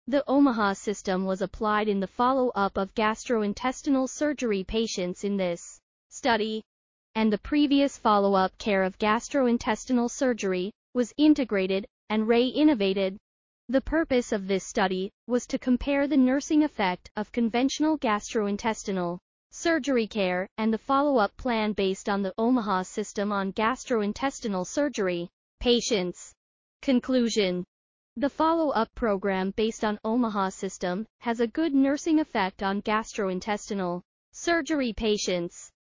The Omaha system was applied in the follow-up of gastrointestinal surgery patients in this study, and the previous follow-up care of gastrointestinal surgery was integrated and re-innovated. The purpose of this study was to compare the nursing effect of conventional gastrointestinal surgery care and the follow-up plan based on the Omaha system on gastrointestinal surgery patients. Conclusion: the follow-up program based on Omaha system has a good nursing effect on gastrointestinal surgery patients.